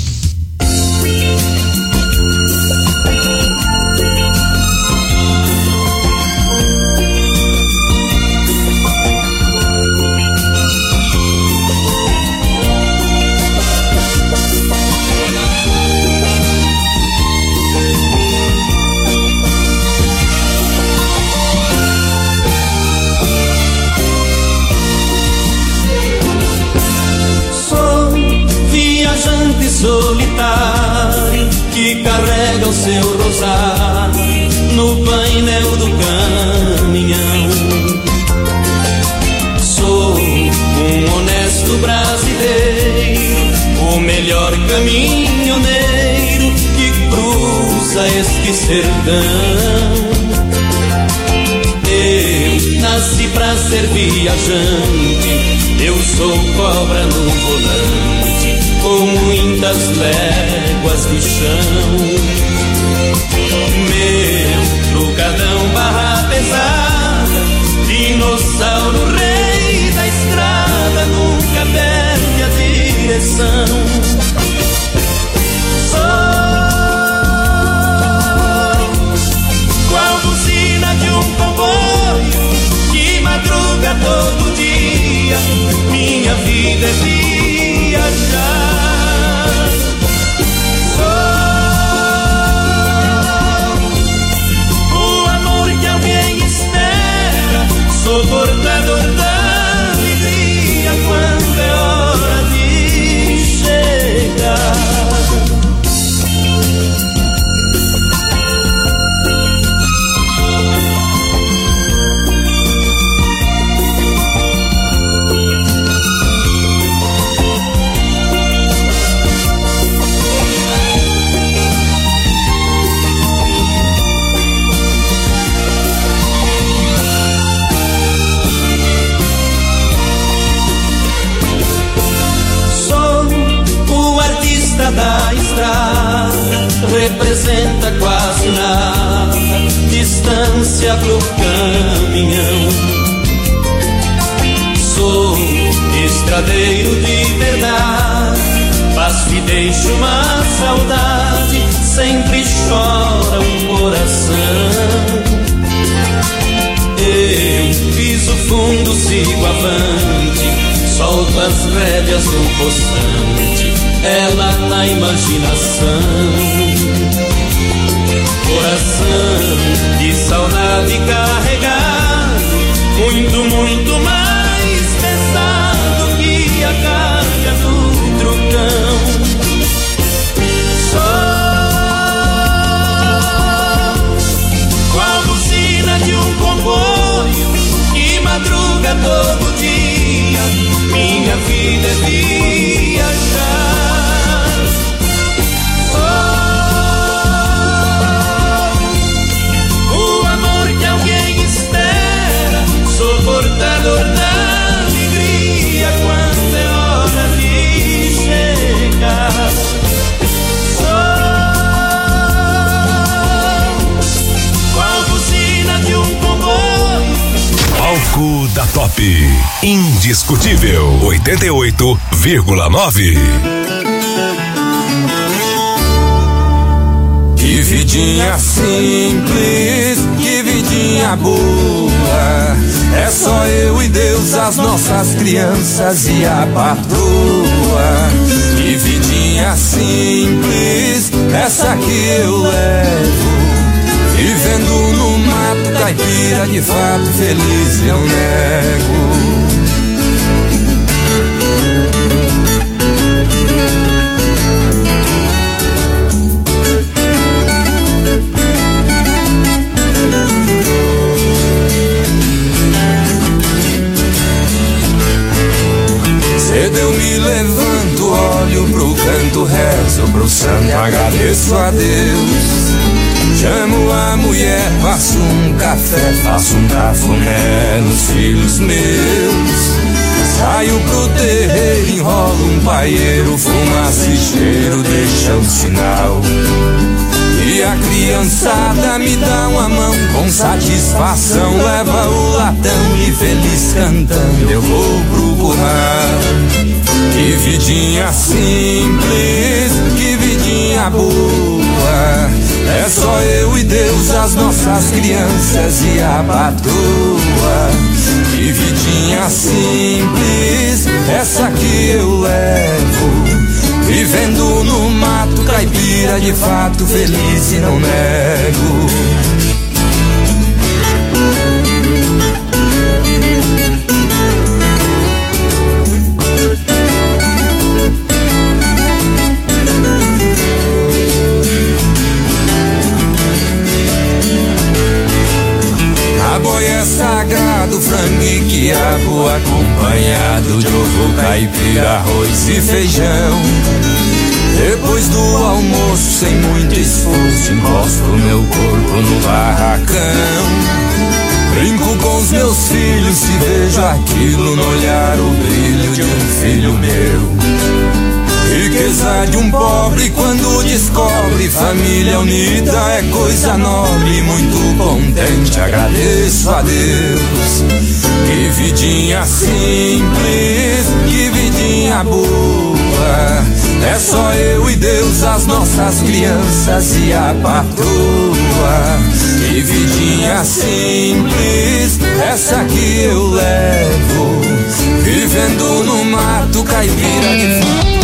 Speaker 12: Solitário que carrega o seu rosário no painel do caminhão. Sou um honesto brasileiro, o melhor caminhoneiro que cruza este sertão. Eu nasci pra ser viajante, eu sou cobra no volante, com muitas léguas de chão. Meu trucadão barra pesada, dinossauro rei da estrada, nunca perde a direção. Sou qual buzina de um comboio que madruga todo dia, minha vida é viajar. Sou portador da alegria quando é hora de chegar. Da estrada representa quase nada, distância pro caminhão. Sou estradeiro de verdade, faço e deixo uma saudade, sempre chora um coração. Eu piso fundo, sigo avante, solto as rédeas do poçante, ela na imaginação. Coração de saudade carregado, muito, muito mais pesado que a carga do trucão. Sou qual buzina de um comboio que madruga todo dia, minha vida é viajar. Portador da alegria quando é hora de chegar. Sou qual buzina de um comboio.
Speaker 17: Palco da Top, indiscutível, oitenta e oito vírgula nove.
Speaker 16: vidinha simples, que vidinha boa. É só eu e Deus, as nossas crianças e a patroa. Que vidinha simples, essa que eu levo. Vivendo no mato caipira, de fato feliz eu nego. Cedo eu me levanto, olho pro canto, rezo pro santo, agradeço a Deus. Chamo a mulher, faço um café, faço um cafuné nos filhos meus. Saio pro terreiro, enrolo um paieiro, fumaça e cheiro, deixa um sinal. E a criançada me dá uma mão, com satisfação leva o latão e feliz cantando eu vou pro curral. Que vidinha simples, que vidinha boa. É só eu e Deus, as nossas crianças e a patroa. Que vidinha simples, essa que eu levo. Vivendo no mato caipira, de fato feliz e não nego. A boia é sagrado, frango e quiabo, acompanhado de ovo caipira, arroz e feijão. Depois do almoço, sem muito esforço, encosto meu corpo no barracão. Brinco com os meus filhos, se vejo aquilo no olhar, o brilho de um filho meu. Riqueza de um pobre quando descobre família unida é coisa nobre, muito contente, agradeço a Deus. Que vidinha simples, que vidinha boa. É só eu e Deus, as nossas crianças e a patroa. Que vidinha simples, essa que eu levo. Vivendo no mato caipira de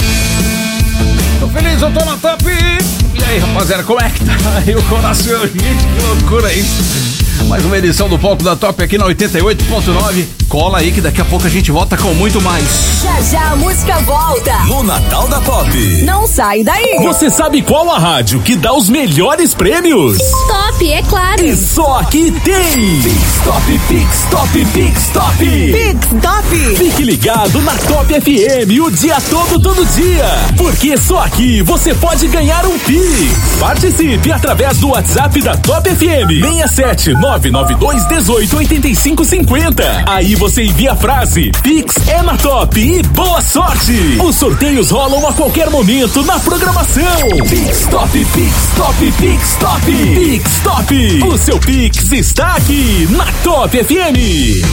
Speaker 20: Tô feliz, eu tô na top. E aí, rapaziada, como é que tá aí o coração? Gente, que loucura isso. Mais uma edição do Palco da Top aqui na oitenta e oito ponto nove. Cola aí que daqui a pouco a gente volta com muito mais.
Speaker 21: Já já a música volta.
Speaker 8: No Natal da Top.
Speaker 21: Não sai daí.
Speaker 6: Você sabe qual a rádio que dá os melhores prêmios?
Speaker 21: Top, é claro.
Speaker 6: E só aqui tem Pix Top, Pix Top, Pix Top.
Speaker 21: Pix Top.
Speaker 6: Fique ligado na Top F M o dia todo, todo dia. Porque só aqui você pode ganhar um Pix. Participe através do WhatsApp da Top F M. seis sete nove nove dois um oito oito cinco cinco zero. Aí você envia a frase Pix é na Top e boa sorte. Os sorteios rolam a qualquer momento na programação. Pix Top, Pix Top, Pix Top. Pix Top. O seu Pix está aqui na Top F M.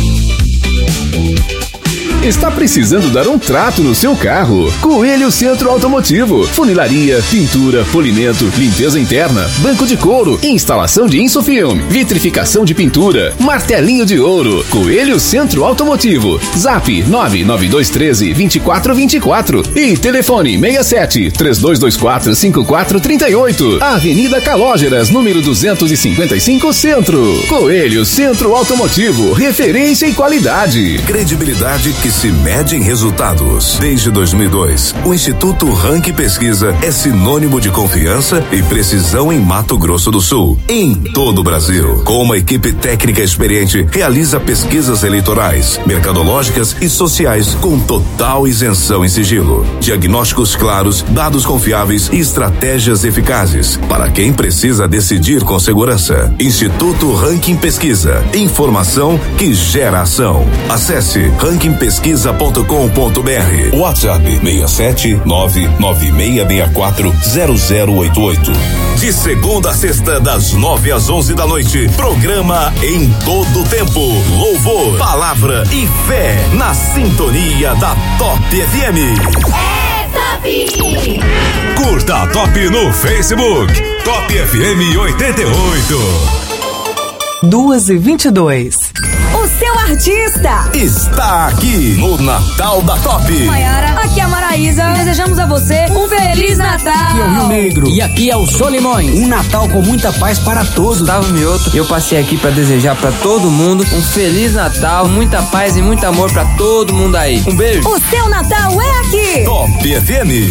Speaker 22: Está precisando dar um trato no seu carro? Coelho Centro Automotivo. Funilaria, pintura, polimento, limpeza interna, banco de couro, instalação de insufilme, vitrificação de pintura, martelinho de ouro. Coelho Centro Automotivo. Zap nove nove dois um três dois quatro dois quatro e telefone seis sete três dois dois quatro cinco quatro três oito. Avenida Calógeras, número duzentos e cinquenta e cinco, Centro. Coelho Centro Automotivo. Referência e qualidade.
Speaker 4: Credibilidade que se mede em resultados. Desde dois mil e dois, o Instituto Rank Pesquisa é sinônimo de confiança e precisão em Mato Grosso do Sul, em todo o Brasil. Com uma equipe técnica experiente, realiza pesquisas eleitorais, mercadológicas e sociais com total isenção em sigilo. Diagnósticos claros, dados confiáveis e estratégias eficazes para quem precisa decidir com segurança. Instituto Ranking Pesquisa. Informação que gera ação. Acesse ranking pesquisa ponto com ponto br. WhatsApp seis sete nove nove seis seis quatro zero zero oito oito. De segunda a sexta, das nove às onze da noite. Programa Em Todo Tempo. Louvor, palavra e fé na sintonia da Top F M.
Speaker 21: É Top Top!
Speaker 17: Curta a Top no Facebook. Top F M oitenta e oito.
Speaker 10: duas e vinte e dois. O seu artista
Speaker 5: está aqui no Natal da Top.
Speaker 9: Maiara, aqui é a Maraísa. Desejamos a você um Feliz Natal.
Speaker 11: Aqui é o Rio Negro. E aqui é o Solimões. Um Natal com muita paz para todos.
Speaker 23: Gustavo Mioto. Eu passei aqui para desejar para todo mundo um Feliz Natal, muita paz e muito amor para todo mundo aí. Um beijo.
Speaker 10: O seu Natal é aqui.
Speaker 5: Top F M.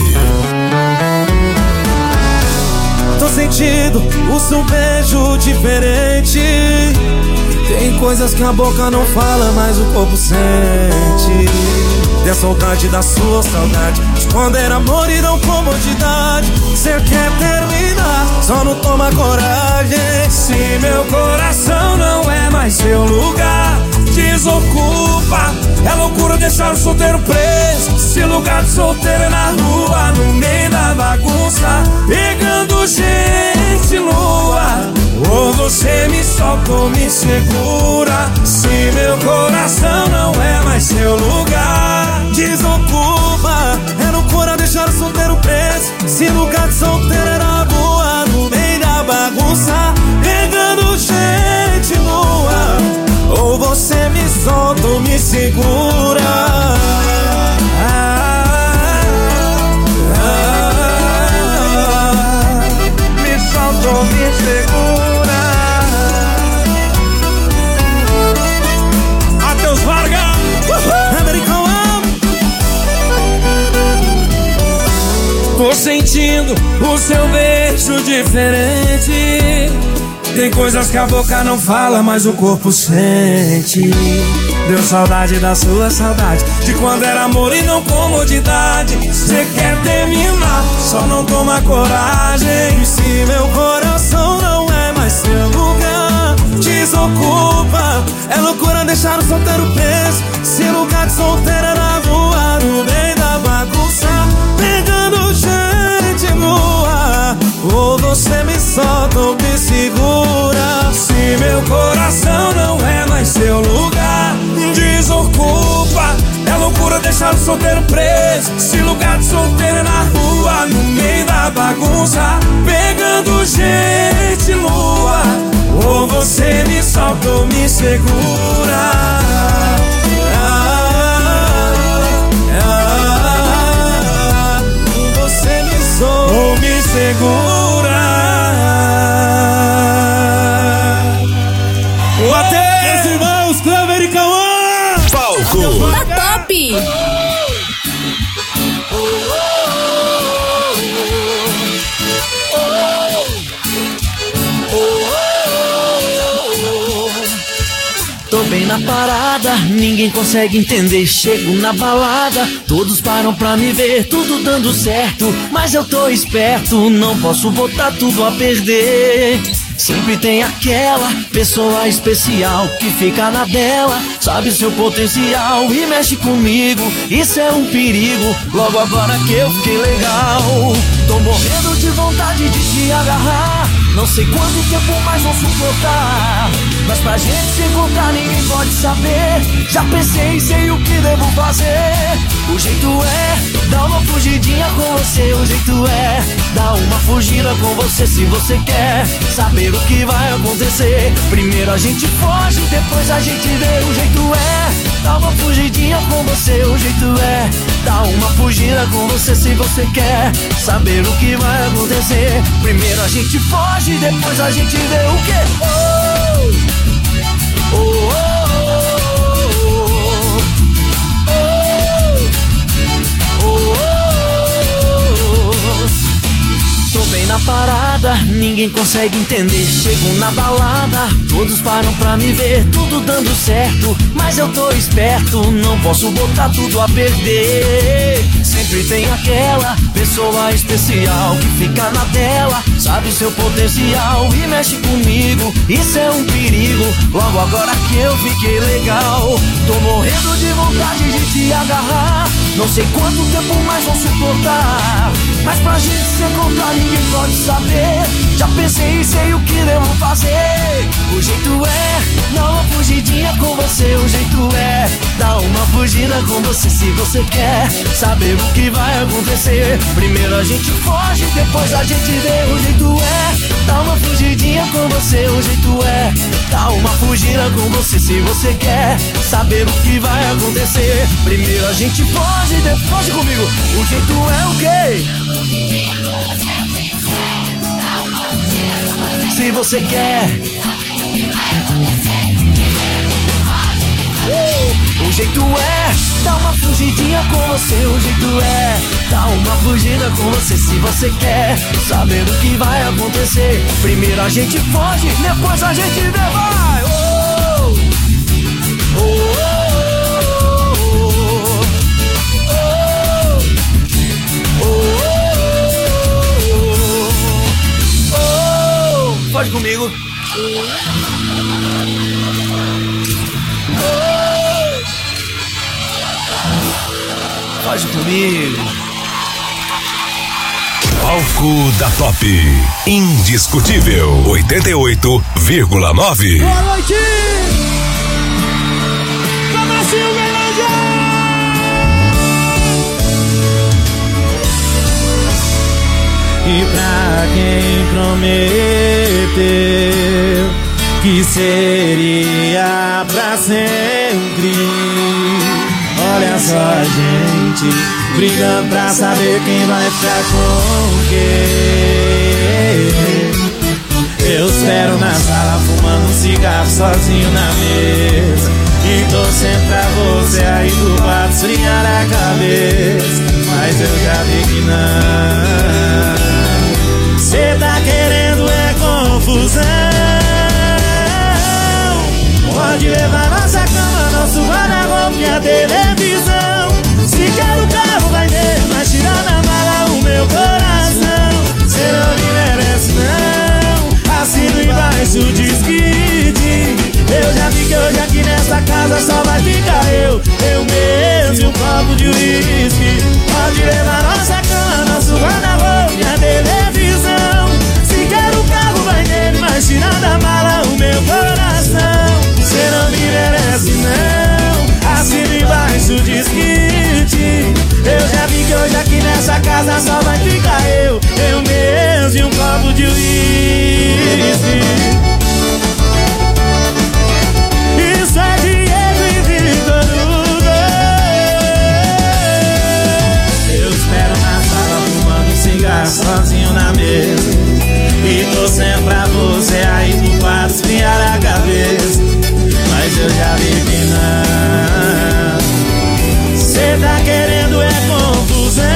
Speaker 18: Tô sentindo o seu beijo diferente. Tem coisas que a boca não fala, mas o corpo sente. Tem a saudade da sua saudade, esconder amor e não comodidade. Cê quer terminar, só não toma coragem. Se meu coração não é mais seu lugar, desocupa. É loucura deixar o solteiro preso. Se lugar de solteiro é na rua, no meio da bagunça, pegando gente lua. Ou você me solta ou me segura. Se meu coração não é mais seu lugar, desocupa. É loucura deixar o solteiro preso. Se lugar de solteiro é na rua, no meio da bagunça, pegando gente lua. Ou você me solta ou me segura. Ah, ah, me solta ou me segura. Matheus Vargas, Americão. Tô sentindo o seu beijo diferente. Tem coisas que a boca não fala, mas o corpo sente. Deu saudade da sua saudade, de quando era amor e não comodidade. Cê quer terminar, só não toma coragem. E se meu coração não é mais seu lugar, desocupa. É loucura deixar o solteiro preso. Se lugar de solteiro é na rua, no meio da bagunça, pegando gente nua. Ou você me solta ou me segura. Se meu coração não é mais seu lugar, desocupa. É loucura deixar o solteiro preso. Se lugar de solteiro é na rua, no meio da bagunça, pegando gente lua. Ou você me solta ou me segura. Ah, ah, você me solta ou me segura. Mateus, irmãos, Clever e Cauã.
Speaker 17: Palco
Speaker 21: Da Top.
Speaker 11: Tô bem na parada, ninguém consegue entender. Chego na balada, todos param pra me ver, tudo dando certo, mas eu tô esperto, não posso botar tudo a perder. Sempre tem aquela pessoa especial que fica na dela, sabe seu potencial e mexe comigo, isso é um perigo. Logo agora que eu fiquei legal, tô morrendo de vontade de te agarrar. Não sei quanto tempo mais vou suportar, mas pra gente se encontrar ninguém pode saber. Já pensei, sei o que devo fazer. O jeito é dar uma fugidinha com você. O jeito é dar uma fugida com você. Se você quer saber o que vai acontecer, primeiro a gente foge, depois a gente vê. O jeito é dar uma fugidinha com você. O jeito é dar uma fugida com você. Se você quer saber o que vai acontecer, primeiro a gente foge, depois a gente vê o quê? Oh, oh, oh, oh, oh, oh, oh. Tô bem na parada, ninguém consegue entender. Chego na balada, todos param pra me ver, tudo dando certo, mas eu tô esperto, não posso botar tudo a perder. Sempre tem aquela pessoa especial que fica na dela, sabe seu potencial e mexe comigo, isso é um perigo. Logo agora que eu fiquei legal, tô morrendo de vontade de te agarrar. Não sei quanto tempo mais vou suportar, mas pra gente se encontrar ninguém pode saber. Já pensei e sei o que devo fazer. O jeito é dar uma fugidinha com você. O jeito é dar uma fugida fugida com você se você quer saber o que vai acontecer. Primeiro a gente foge, depois a gente vê. O jeito é dar uma fugidinha com você. O jeito é dar uma fugida com você se você quer saber o que vai acontecer. Primeiro a gente foge, depois foge comigo. O jeito é o quê? Se você quer. O jeito é dar uma fugidinha com você. O jeito é dar uma fugida com você se você quer saber o que vai acontecer. Primeiro a gente foge, depois a gente vê. Vai! Oh! Oh! Oh! Oh! Pode comigo. Faz comigo.
Speaker 17: Palco da Top. Indiscutível. oitenta e oito vírgula nove.
Speaker 12: Boa noite! Comecinho Grande!
Speaker 11: E pra quem prometeu que seria pra sempre, olha só a gente brigando pra saber quem vai ficar com quem. Eu espero na sala fumando um cigarro sozinho na mesa e torcendo pra você aí do lado esfriar a cabeça. Mas eu já vi que não. Cê tá querendo é confusão. Pode levar nossa cama, nosso guarda-roupa e a televisão. Se quer o carro vai nele, mas tira na mala o meu coração. Cê não me merece não. Assino embaixo diz que eu já vi que hoje aqui nessa casa só vai ficar eu, eu mesmo e um copo de uísque. Pode levar nossa cama, nosso guarda-roupa e a televisão. Se quer o carro vai nele, mas tira da mala o meu coração. Cê não me merece não. Assino embaixo diz que eu já vi que hoje aqui nessa casa só vai ficar eu, eu mesmo e um copo de uísque. Isso é Diego e Victor Hugo. Eu espero na sala fumando um cigarro sozinho na mesa e torcendo pra você aí no quarto esfriar a cabeça. Mas eu já vi que não. Cê tá querendo é confusão.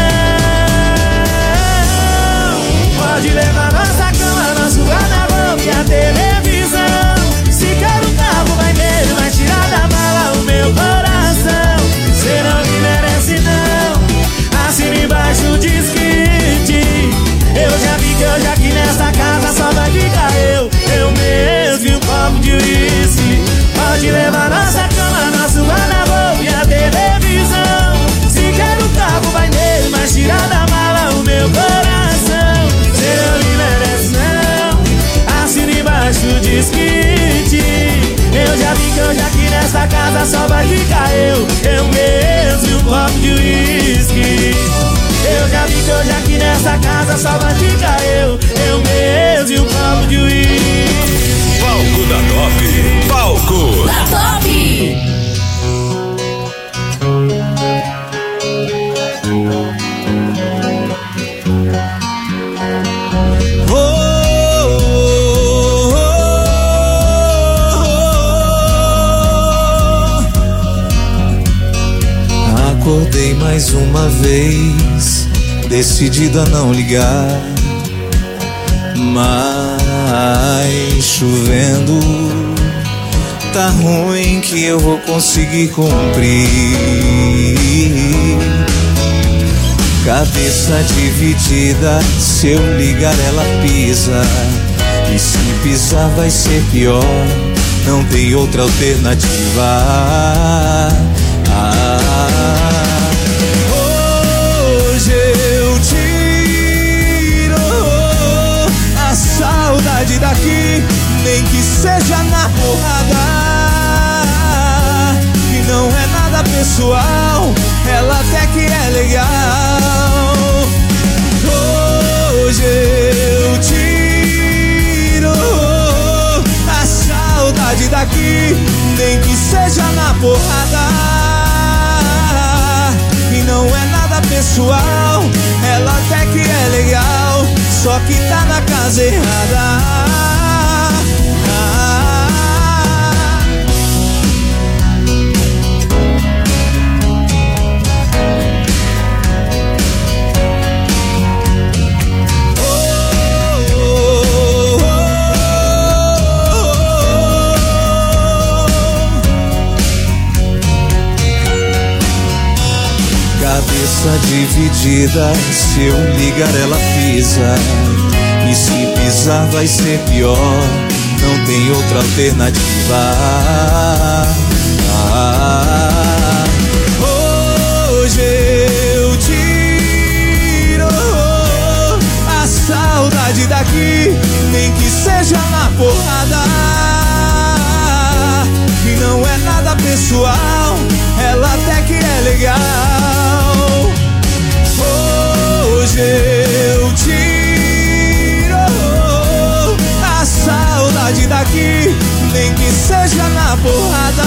Speaker 11: Pode levar nossa cama, nosso guarda-roupa e a televisão. Se quer o carro vai nele, vai tirar da mala o meu coração. Cê não me merece não. Assina embaixo diz que eu já vi que hoje aqui nessa casa só vai ficar eu, eu mesmo e um copo de uísque. Pode levar nossa cama, nosso guarda-roupa e a televisão. Se quer o carro vai nele, mas tira da mala o meu coração. Cê não me merece não. Assina embaixo diz que eu já vi que hoje aqui nessa casa só vai ficar eu, eu mesmo e um copo de uísque. Eu já vi que hoje aqui nessa casa só vai ficar eu, eu mesmo e um copo de uísque.
Speaker 17: Palco da Top. Palco
Speaker 21: da Top.
Speaker 11: Oh, oh, oh, oh. Acordei mais uma vez, decidido a não ligar, mas chovendo, tá ruim que eu vou conseguir cumprir. Cabeça dividida, se eu ligar ela pisa, e se pisar vai ser pior, não tem outra alternativa. Ah, hoje eu tiro a saudade daqui, nem que seja na porrada, que não é nada
Speaker 12: nada pessoal, ela até que é legal. Hoje eu tiro a saudade daqui, nem que seja na porrada. E não é nada pessoal, ela até que é legal, só que tá na casa errada. Cabeça dividida, se eu ligar ela pisa, e se pisar vai ser pior, não tem outra alternativa. Ah, hoje eu tiro a saudade daqui, nem que seja na porrada. E não é nada pessoal, ela até que é legal. Hoje eu tiro a saudade daqui, nem que seja na porrada.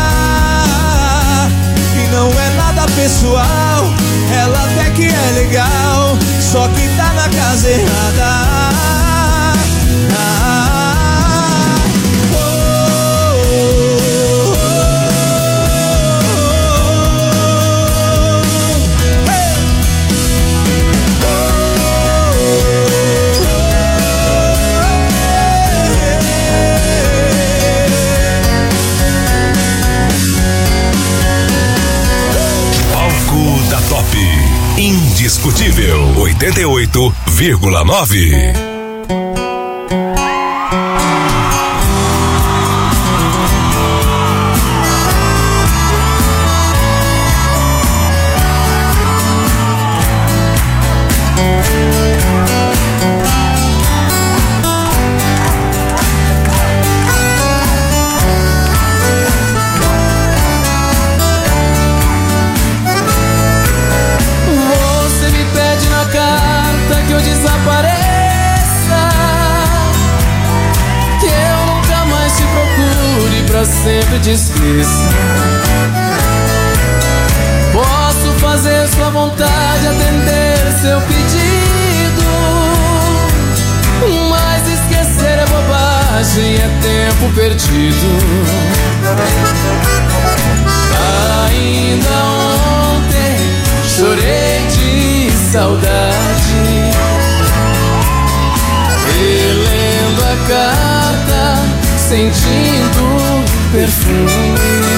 Speaker 12: E não é nada pessoal, ela até que é legal, só que tá na casa errada. Ah,
Speaker 17: Indiscutível oitenta e oito vírgula nove.
Speaker 11: Sempre te esqueça. Posso fazer sua vontade, atender seu pedido, mas esquecer é bobagem, é tempo perdido. Ainda ontem chorei de saudade, relendo a carta, sentindo perfume.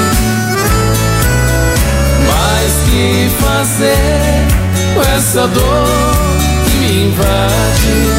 Speaker 11: Mas que fazer com essa dor que me invade?